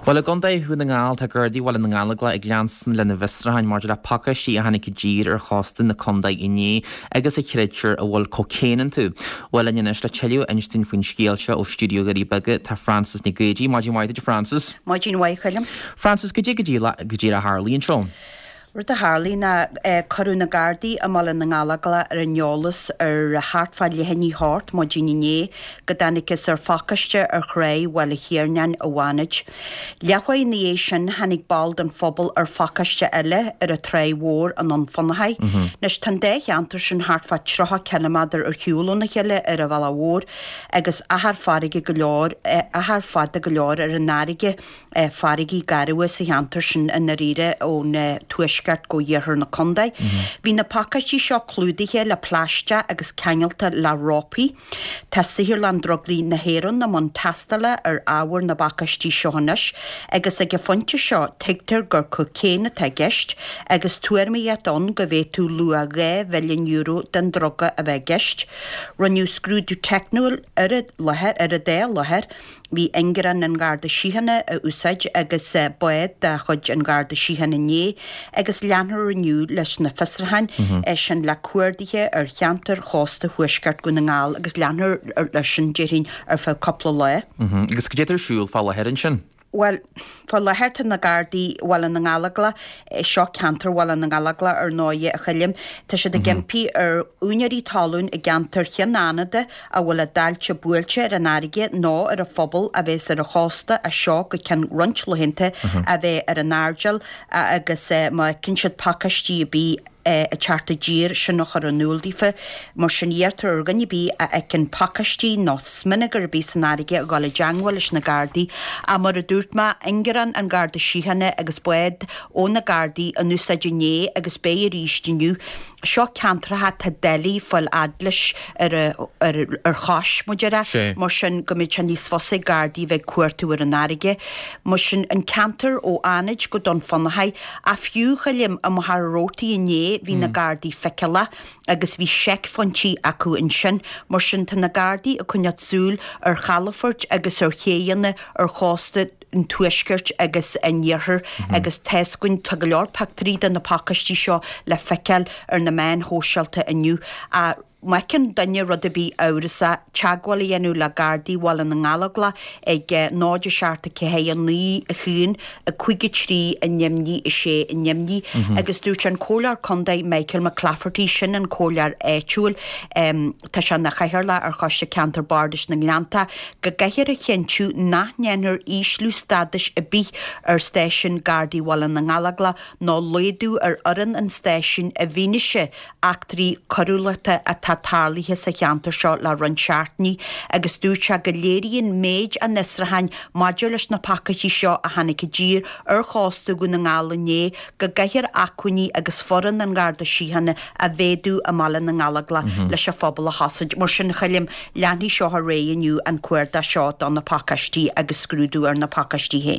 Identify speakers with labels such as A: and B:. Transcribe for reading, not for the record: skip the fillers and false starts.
A: Well, gonda hwn yng Nghael ta gyrdi wal yn Nghael ag liansan le na Visrahain mar la pakasti a hannig gyr chostin na conda I ni agus a creature a wal cocaine tu. Well, yn ynys la chelio Einstein fwyn sgielcha o studio gyrdi bygy ta Francis ni gydi. Majin waith Francis.
B: Majin waith William.
A: Francis gydi a Harley yn Sean.
B: Rwyt Harley na Corona Gardi a mal yn ngalagla Nolus hartfalli henni hort mo gini gydanicus ffacastio chreu wel hirnian a wanage. Liachwai nation hannig bald yn phobl ffacastio ele a trei war an onfonhai. Nes tandech antar sy'n hartfa trocha celimadr hiwlwn a chile a vala war agus ahar farige gylor ahar fada gylor narige farigi garwys I antar sy'n yn yr o'n tuish go year na condai. Vi na pakasti seo clúdithe le plástia agus ceangalta la ropi. Tá sihir landrogli na héron na mon tastala áwer na bakasti seohanis agus ag fonte seo teigtar gur cocaine ta gist agus tuairmi don go bhé tú lua ré velin euro den droga a bheith gist. Runniu scrúdú technúil ar a dé leher vi engeran an garda síhanna a úsaid agus boed da chud an garda síhanna né agus leanhar renew leis na Fisrahain sin le cuairdaithe cheantar chosta huisgart go na ngáil agus leanhar leis sin déirín fá coppla le.
A: Agus go déidir siúil fá lehéir sin?
B: Well, for la herta na gardi wal an ngalagla seo cantar wal an ngalagla nóie a chillim tá sé de gempi únearí talún a gantar cheanánada a wal a dalche builche an aige nó a phobal a bheits a chosta a seo go can runch lohinte a bheith an argel agus ma kinshad pakasti bí a charta gyr sy'n noch ar y nŵldífa mar sy'n iartar organ I bí a ecyn pakasti no sminagar bí sy'n arige a gael y jangwal ys na gardi a mar y dŵrt ma engeran an garda síhanna agus boed o na gardi a nusa djinné agus beir ísti nú seo cantra ha ta deli fol adlis chas mojera mar sy'n gymryd chan nisfosa gardi fe cuartu ar an arige mar sy'n an cantar o anage go don fannahai a fiú chalim a mahar roti I né vi na gardi fecela agus vi sek fonchi acu in sin mar sin ta na gardi a cunneat súl chalafort agus chéanna chosta in tuiskert agus enierher agus tesgun tagalor paktri na pakasti seo le fekel na man hósealte aniu a Mecin danne rud bí áirisa teagháil dhéanú le gardaí bhil an ngalagla ag náide searta cehéan ní a chuún a chuige trí a nemní I sé a nemní agus dúirt an cólar condaid Michael McClafferty sin an cólar éitiúil tá se na chaithirla choiste cantar bardis na Glanta go gaiir a chéintú nachnéanar íslú stadis a bí station gardaí bhil an ngalagla ná léadú oran an station a bhíneise achtarí corúlata a Tarlíthe sa cheantar seo le run seaartní agus dúirte go léiríonn méid a Nisrahain maidir leis na pakatí seo a hanig dír chásta go na ngála né go gaiir acuiní agus foran an garda síhanna a bhéadú a mala na ngalagla leis a phobal a hasaid mar sin chalim leanhí seo a réaniu an cuairda seo don na pakastí agus scrúdú ar na pakastí hé.